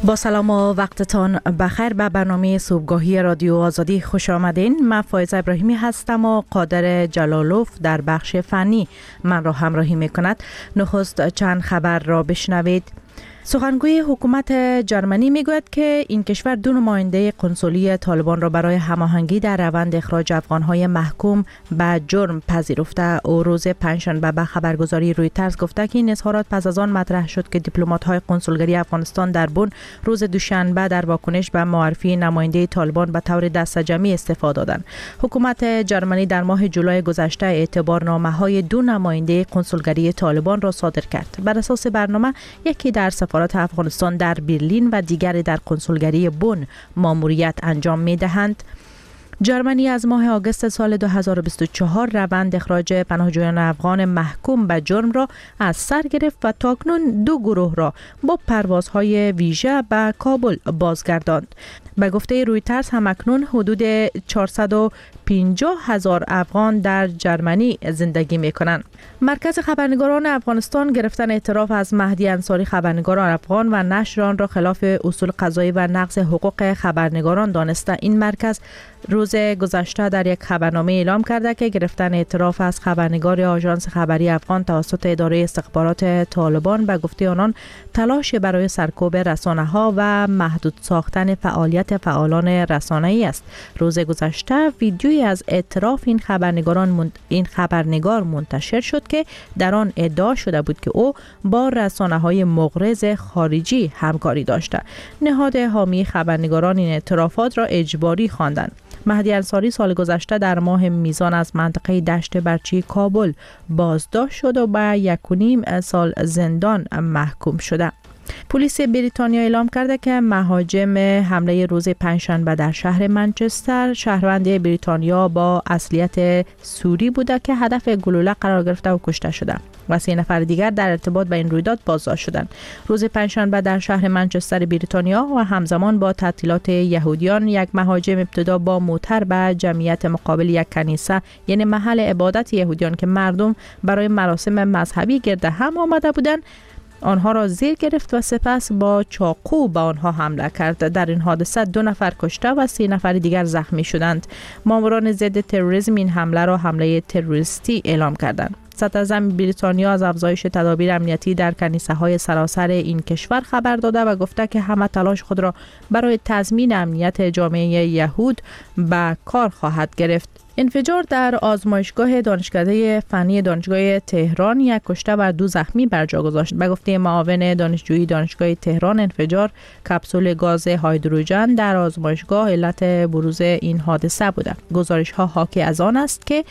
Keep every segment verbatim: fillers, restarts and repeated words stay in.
با سلام و وقتتان بخیر. به برنامه صبحگاهی رادیو آزادی خوش آمدین. من فایزه ابراهیمی هستم و قادر جلالوف در بخش فنی من را همراهی میکند. نخست چند خبر را بشنوید. سخنگوی حکومت جرمنی میگوید که این کشور دو نماینده قنسولی طالبان را برای هماهنگی در روند اخراج افغانهای محکوم به جرم پذیرفته. او روز پنجشنبه به خبرگزاری رویترز گفته که این اظهارات پس از آن مطرح شد که دیپلمات‌های قنسولگری افغانستان در بن روز دوشنبه در واکنش به معرفی نماینده طالبان به طور دسته‌جمعی استعفا دادند. حکومت جرمنی در ماه جولای گذشته اعتبارنامه‌های دو نماینده قنسولگری طالبان را صادر کرد. بر اساس برنامه یکی در سفارت افغانستان در برلین و دیگری در قنسولگری بن ماموریت انجام می‌دهند. جرمنی از ماه آگوست سال دو هزار و بیست و چهار روند اخراج پناهجویان افغان محکوم به جرم را از سر گرفت و تاکنون دو گروه را با پروازهای ویژه به کابل بازگرداند. به گفته رویترز همکنون حدود چهارصد و پنجاه هزار افغان در جرمنی زندگی می‌کنند. مرکز خبرنگاران افغانستان گرفتن اعتراف از مهدی انصاری خبرنگار افغان و نشر آن را خلاف اصول قضایی و نقض حقوق خبرنگاران دانسته. این مرکز روز گذشته در یک خبرنامه اعلام کرده که گرفتن اعتراف از خبرنگار آژانس خبری افغان توسط اداره استخبارات طالبان به گفته آنان تلاش برای سرکوب رسانه‌ها و محدود ساختن فعالیت فعالان رسانه‌ای است. روز گذشته ویدیویی از اعتراف این خبرنگاران من... این خبرنگار منتشر شد که در آن ادعا شده بود که او با رسانه‌های مغرض خارجی همکاری داشته. نهاد حامی خبرنگاران این اعترافات را اجباری خواندند. مهدی انصاری سال گذشته در ماه میزان از منطقه دشت برچی کابل بازداشت شد و به یک و نیم سال زندان محکوم شده. پلیس بریتانیا اعلام کرده که مهاجم حمله روز پنجشنبه در شهر منچستر شهروند بریتانیا با اصلیت سوری بوده که هدف گلوله قرار گرفته و کشته شده و سه نفر دیگر در ارتباط با این رویداد بازداشت شدند. روز پنجشنبه در شهر منچستر بریتانیا و همزمان با تعطیلات یهودیان یک مهاجم ابتدا با موتر به جمعیت مقابل یک کنیسه یعنی محل عبادت یهودیان که مردم برای مراسم مذهبی گرد هم آمده بودند آنها را زیر گرفت و سپس با چاقو به آنها حمله کرد. در این حادثه دو نفر کشته و سه نفر دیگر زخمی شدند. ماموران ضد تروریسم این حمله را حمله تروریستی اعلام کردند. صدراعظم بریتانیا از افزایش تدابیر امنیتی در کنیسه‌های سراسر این کشور خبر داده و گفته که همه تلاش خود را برای تضمین امنیت جامعه یهود به کار خواهد گرفت. انفجار در آزمایشگاه دانشکده فنی دانشگاه تهران یک کشته و دو زخمی بر جا گذاشت. به گفته معاون دانشجویی دانشگاه تهران انفجار کپسول گاز هیدروژن در آزمایشگاه علت بروز این حادثه بوده. گزارش ها حاکی از آن است که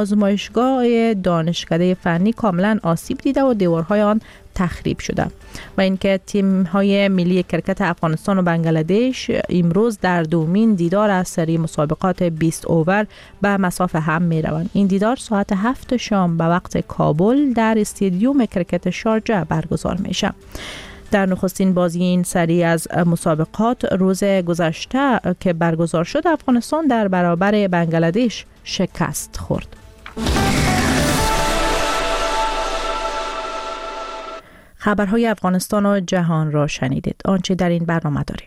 آزمایشگاه دانشکده فنی کاملا آسیب دیده و دیوارهای آن تخریب شده و اینکه تیم های ملی کرکت افغانستان و بنگلادش امروز در دومین دیدار از سری مسابقات بیست اوور به مسافه هم می روند. این دیدار ساعت هفت شام به وقت کابل در استادیوم کرکت شارجه برگزار میشه. در نخستین بازی این سری از مسابقات روز گذشته که برگزار شد افغانستان در برابر بنگلادش شکست خورد. خبرهای افغانستان و جهان را شنیدید. آنچه در این برنامه داریم.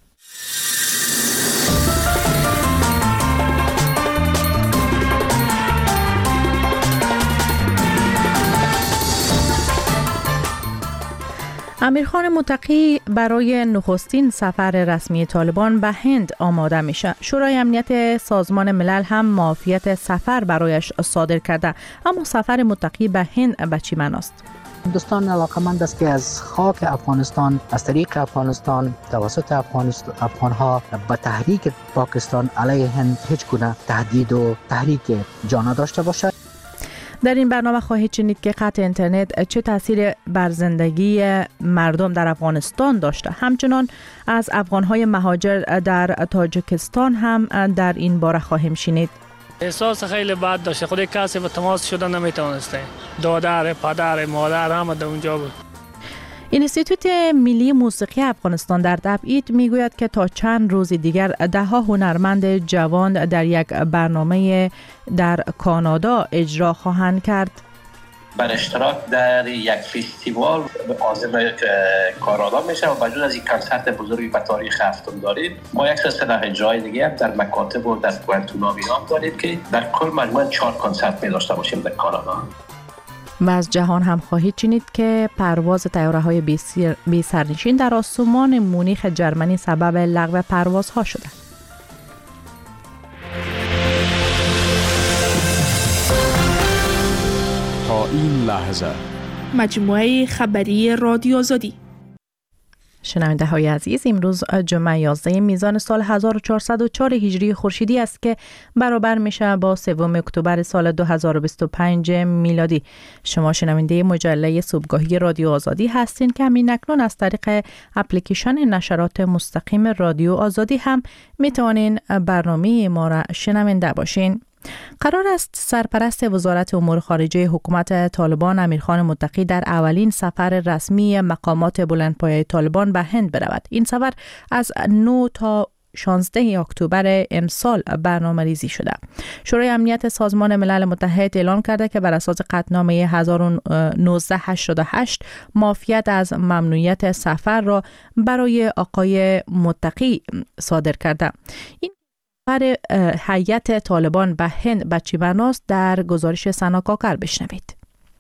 امیرخان متقی برای نخستین سفر رسمی طالبان به هند آماده میشه. شورای امنیت سازمان ملل هم معافیت سفر برایش صادر کرده. اما سفر متقی به هند به چی معناست؟ هندوستان علاقمند است که از خاک افغانستان از طریق افغانستان توسط افغانستان افغانها به تحریک پاکستان علیه هند هیچ گونه تهدید و تحریک جا نداشته باشد. در این برنامه خواهید شنید که قطع اینترنت چه تأثیر بر زندگی مردم در افغانستان داشته. همچنان از افغانهای مهاجر در تاجیکستان هم در این باره خواهیم شنید. احساس خیلی بد داشته. خود کسی با تماس شدن نمیتونسته. دادر، پدر، مادر همه در اونجا بود. انستیتوت ملی موسیقی افغانستان در تبعید میگوید که تا چند روز دیگر ده ها هنرمند جوان در یک برنامه در کانادا اجرا خواهند کرد. بر اشتراک در یک فستیوال عازم کارآمد میشه و بجز از این کنسرت بزرگی به تاریخ هفتم داریم، ما یک سلسله جای دیگه هم در مکاتب و در کوانتونا هم داریم که در کل مجموعاً چهار کنسرت می داشته باشیم در کانادا. و از جهان هم خواهید شنید که پرواز طیاره‌های بی سرنشین در آسمان مونیخ جرمنی سبب لغو پروازها شده. تا این لحظه مجموعه خبری رادیو آزادی. شنونده های عزیز، امروز جمعه یازده میزان سال هزار و چهارصد و چهار هجری خورشیدی است که برابر میشه با سوم اکتبر سال دو هزار و بیست و پنج میلادی. شما شنونده مجله صبحگاهی رادیو آزادی هستین که همین اکنون از طریق اپلیکیشن نشرات مستقیم رادیو آزادی هم میتونین برنامه ما را شنونده باشین. قرار است سرپرست وزارت امور خارجه حکومت طالبان امیرخان متقی در اولین سفر رسمی مقامات بلندپایه طالبان به هند برود. این سفر از نه تا شانزده اکتبر امسال برنامه ریزی شده. شورای امنیت سازمان ملل متحد اعلام کرده که بر اساس قطعنامه هزار و نهصد و هشتاد و هشت معافیت از ممنوعیت سفر را برای آقای متقی صادر کرده. این سفر هیئت طالبان به هند به چه معناست؟ در گزارش سنا کاکر بشنوید.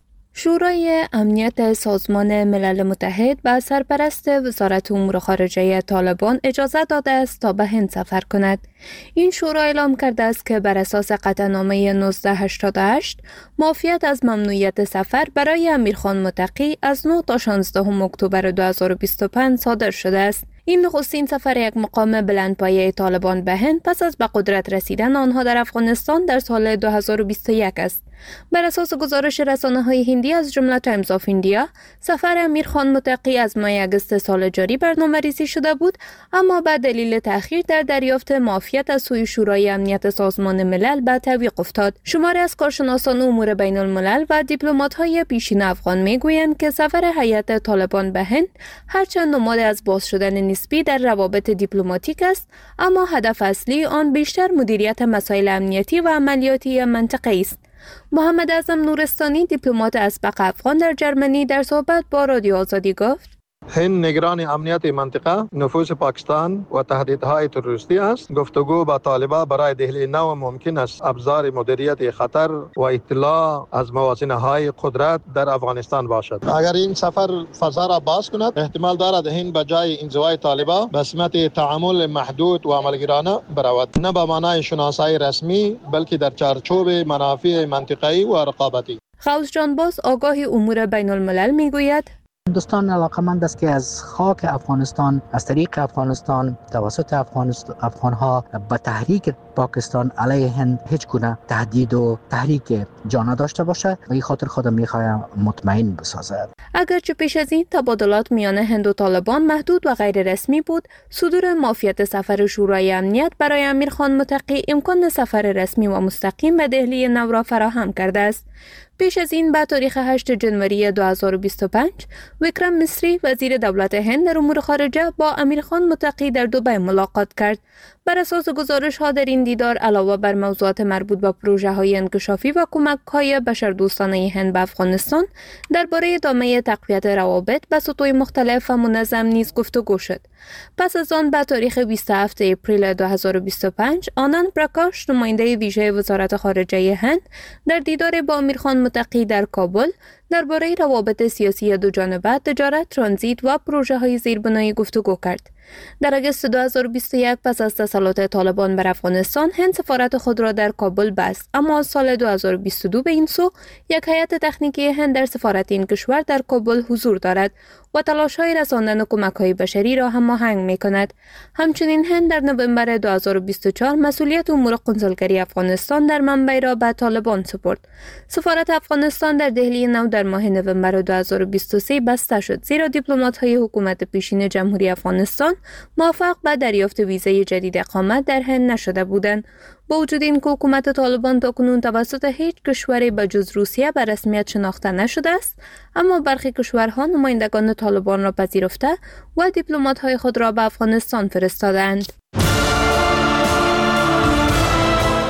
شورای امنیت سازمان ملل متحد به سرپرست وزارت امور خارجه طالبان اجازه داده است تا به هند سفر کند. این شورا اعلام کرده است که بر اساس قطعنامه نوزده هشتاد و هشت معافیت از ممنوعیت سفر برای امیرخان متقی از نه تا شانزده اکتبر دو هزار و بیست و پنج صادر شده است. این نخستین سفر یک مقام بلندپایه طالبان به هند پس از به قدرت رسیدن آنها در افغانستان در سال دو هزار و بیست و یک است. بر اساس گزارش رسانه‌های هندی از جمله تایمز آف ایندیا، سفر امیرخان متقی از ماه اگست سال جاری برنامه‌ریزی شده بود، اما به دلیل تأخیر در دریافت معافیت از سوی شورای امنیت سازمان ملل به تعویق افتاد. شماری از کارشناسان امور بین الملل و دیپلمات‌های پیشین افغان می‌گویند که سفر هیئت طالبان به هند هرچند نماد از باز شدن نسبی در روابط دیپلماتیک است، اما هدف اصلی آن بیشتر مدیریت مسائل امنیتی و عملیاتی منطقه‌ای است. محمد اعظم نورستانی، دیپلمات اسبق افغان در جرمنی، در صحبت با رادیو آزادی گفت: هند نگران امنیت منطقه، نفوذ پاکستان و تهدیدهای تروریستی است. گفتگو با طالبان برای دهلی نو ممکن است ابزار مدیریت خطر و اطلاع از موازنه‌های قدرت در افغانستان باشد. اگر این سفر فضا را باز کند، احتمال دارد هند به جای انزوای طالبان به سمت تعامل محدود و عملگرانه برود، نه به معنای شناسایی رسمی بلکه در چارچوب منافع منطقه‌ای و رقابتی. خوز جان باز، آگاه امور بین الملل، میگوید: هندوستان علاقمند است که از خاک افغانستان از طریق افغانستان توسط افغانها به تحریک پاکستان علیه هند هیچ گونه تهدید و تحریک جا نداشته باشه و این خاطر خودم میخوایم مطمئن بسازد. اگرچه پیش از این تبادلات میان هند و طالبان محدود و غیر رسمی بود، صدور معافیت سفر شورای امنیت برای امیرخان متقی امکان سفر رسمی و مستقیم به دهلی نو را فراهم کرده است. پیش از این به تاریخ هشتم ژانویه دو هزار و بیست و پنج، وکرم مصری وزیر دولت هند در امور خارجه با امیرخان متقی در دبی ملاقات کرد. بر اساس گزارش ها در این دیدار علاوه بر موضوعات مربوط به پروژه های انکشافی و کمک های بشردوستانه هند به افغانستان، درباره ادامه تقویت روابط به سطوح مختلف و منظم نیز گفتگو شد. پس از آن به تاریخ بیست و هفتم اپریل دو هزار و بیست و پنج، آنند پرکاش، نماینده ویژه وزارت خارجه هند، در دیدار با امیرخان متقی در کابل درباره روابط سیاسی دو جانبه، تجارت، ترانزیت و پروژه های زیربنایی گفتگو کرد. در آگوست دو هزار و بیست و یک پس از تسلط طالبان بر افغانستان، هند سفارت خود را در کابل بست، اما از سال دو هزار و بیست و دو به این سو یک هیئت تکنیکی هند در سفارت این کشور در کابل حضور دارد و تلاش‌های رساندن کمک‌های بشری را هماهنگ می‌کند. همچنین هند در نوامبر دو هزار و بیست و چهار مسئولیت امور قنسولگری افغانستان در منبع را به طالبان سپرد. سفارت افغانستان در دهلی نو در ماه نوامبر دو هزار و بیست و سه بسته شد، زیرا دیپلمات‌های حکومت پیشین جمهوری افغانستان موفق به دریافت ویزای جدید اقامت در هند نشده بودند. با وجود این که حکومت طالبان تاکنون توسط هیچ کشوری به جز روسیه به رسمیت شناخته نشده است، اما برخی کشورها نمایندگان طالبان را پذیرفته و دیپلمات‌های خود را به افغانستان فرستادند.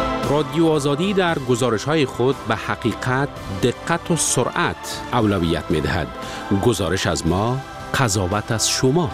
رادیو آزادی در گزارش‌های خود به حقیقت، دقت و سرعت اولویت می‌دهد. گزارش از ما، قضاوت از شما.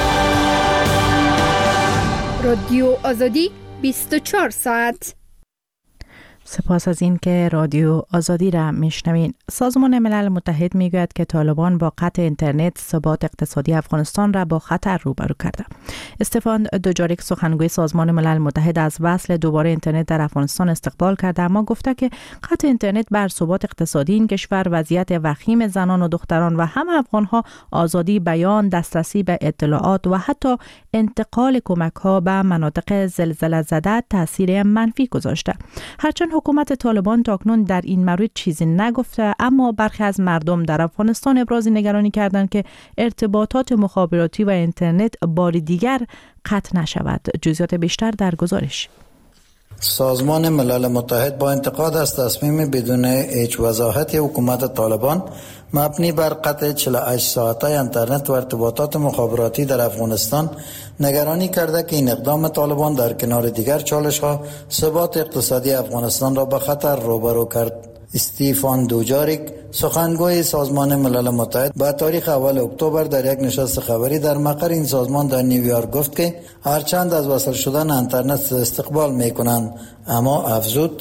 رادیو آزادی بیست و چهار ساعت. سپاس از این که رادیو آزادی را میشنوین. سازمان ملل متحد میگوید که طالبان با قطع اینترنت ثبات اقتصادی افغانستان را با خطر روبرو کرده. استفان دوجاریک سخنگوی سازمان ملل متحد از وصل دوباره اینترنت در افغانستان استقبال کرده، اما گفته که قطع اینترنت بر ثبات اقتصادی این کشور، وضعیت وخیم زنان و دختران و هم افغانها، آزادی بیان، دسترسی به اطلاعات و حتی انتقال کمک‌ها به مناطق زلزله زده تاثیر منفی گذاشته. هرچند حکومت طالبان تاکنون در این مورد چیزی نگفته، اما برخی از مردم در افغانستان ابراز نگرانی کردند که ارتباطات مخابراتی و اینترنت بار دیگر قطع نشود. جزئیات بیشتر در گزارش. سازمان ملل متحد با انتقاد از تصمیم بدون هیچ وضاحت حکومت طالبان مبنی بر قطع چهل و هشت ساعته اینترنت و ارتباطات مخابراتی در افغانستان نگرانی کرده که این اقدام طالبان در کنار دیگر چالش‌ها ثبات اقتصادی افغانستان را به خطر روبرو کرد. استیفان دوجاریک سخنگوی سازمان ملل متحد با تاریخ اول اکتبر در یک نشست خبری در مقر این سازمان در نیویورک گفت که هرچند از وصل شدن اینترنت استقبال می‌کنند، اما افزود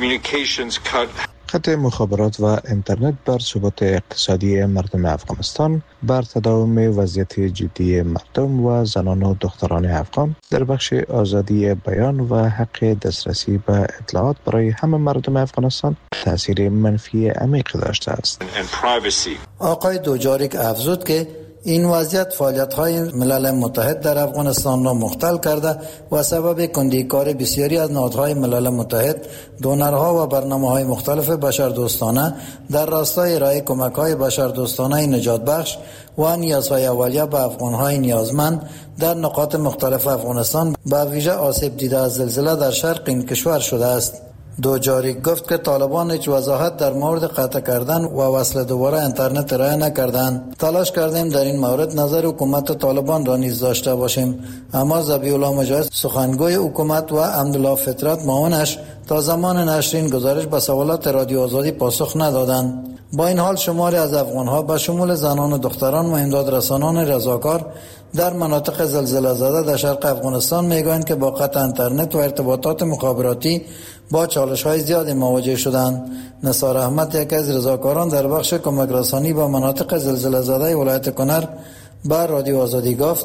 قطع مخابرات و اینترنت بر ثبات اقتصادی مردم افغانستان، بر تداوم وضعیت جدی مردم و زنان و دختران افغان در بخش آزادی بیان و حق دسترسی به اطلاعات برای همه مردم افغانستان تاثیر منفی عمیق داشته است. آقای دوجاریک افزود که این وضعیت فعالیت‌های ملل متحد در افغانستان را مختل کرده و سبب کندیکاری بسیاری از نهادهای ملل متحد، دونرها و برنامه‌های مختلف بشردوستانه در راستای ارائه کمک‌های بشردوستانه نجات بخش و نیازهای اولیه به افغان‌های نیازمند در نقاط مختلف افغانستان به ویژه آسیب دیده از زلزله در شرق این کشور شده است. دوجاریک گفت که طالبان هیچ وضاحت در مورد قطع کردن و وصل دوباره اینترنت ارائه نکردند. تلاش کردیم در این مورد نظر حکومت طالبان را نیز داشته باشیم، اما ذبیح الله مجاهد سخنگوی حکومت و حمدالله فطرت معاونش تا زمان نشر این گزارش به سوالات رادیو آزادی پاسخ ندادند. با این حال شماری از افغان‌ها به شمول زنان و دختران و امدادرسانان رضاکار در مناطق زلزله زده در شرق افغانستان میگویند که با قطع اینترنت و ارتباطات مخابراتی با چالش‌های زیادی مواجه شدند. نثار احمد، یکی از رضاکاران در بخش کمک رسانی به مناطق زلزله زده ولایت کنر، با رادیو آزادی گفت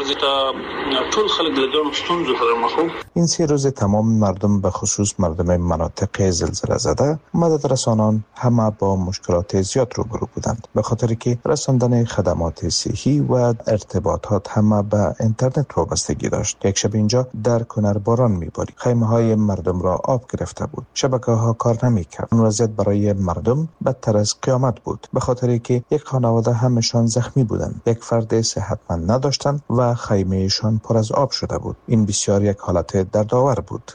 این سه روز تمام مردم به خصوص مردم مناطق زلزله زده مدد رسانان همه با مشکلات زیاد روبرو بودند، به خاطر که رساندن خدمات صحی و ارتباطات همه به اینترنت وابستگی داشت. یک شب اینجا در کنر باران میبارید، خیمه های مردم را آب گرفته بود، شبکه ها کار نمیکرد. این وضعیت برای مردم بدتر از قیامت بود، به خاطر که یک خانواده همشان زخمی بودند، یک فرد صحتمند نداشتند و خیمهشان پر از آب شده بود. این بسیار یک حالت دردآور بود.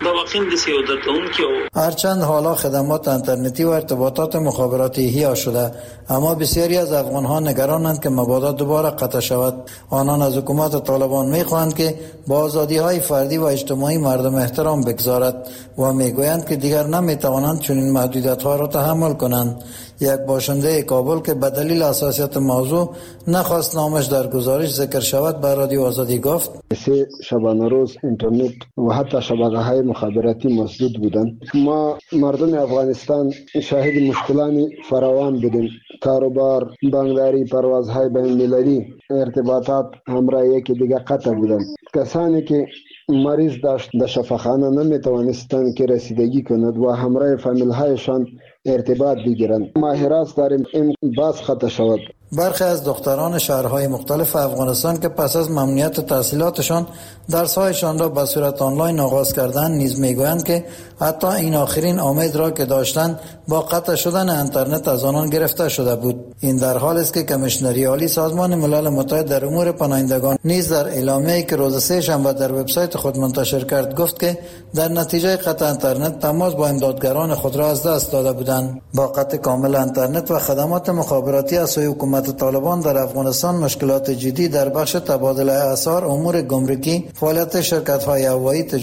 هرچند حالا خدمات اینترنتی و ارتباطات مخابراتی احیا شده، اما بسیاری از افغان‌ها نگرانند که مبادا دوباره قطع شود. آنان از حکومت طالبان می‌خواهند که با آزادی‌های فردی و اجتماعی مردم احترام بگذارد و می‌گویند که دیگر نمی‌توانند چنین محدودیت‌ها را تحمل کنند. یک باشنده کابل که به دلیل حساسیت موضوع نخواست نامش در گزارش ذکر شود به رادیو آزادی گفت سه شبانه روز اینترنت و حتی شبکه‌های مخابراتی مسدود بودند. ما مردم افغانستان شاهد مشکلات فراوان بودیم. کاروبار، بانکداری، پروازهای بین المللی، ارتباطات همراه یکی دیگر قطع بودند. کسانی که مریض داشت در شفاخانه نمیتوانستند که رسیدگی کند و همراه فامیل‌هایشان ارتباط بگیرند. ماهرات داریم این باز خطا شود. برخی از دختران شهرهای مختلف افغانستان که پس از ممنوعیت تحصیلاتشان درس‌هایشان را به صورت آنلاین آغاز کردند نیز میگویند که حتی این آخرین امید را که داشتند با قطع شدن اینترنت از آنان گرفته شده بود. این در حالی است که کمیشنری عالی سازمان ملل متحد در امور پناهندگان نیز در اعلامیه‌ای که روز سه شنبه در وبسایت خود منتشر کرد گفت که در نتیجه قطع اینترنت تماس با امدادگران خود را از دست داده بودند. با قطع کامل اینترنت و خدمات مخابراتی از سوی حکومت طالبان در افغانستان مشکلات جدی در بخش تبادل اسعار، امور گمرکی، فعالیت شرکت‌های هوایی،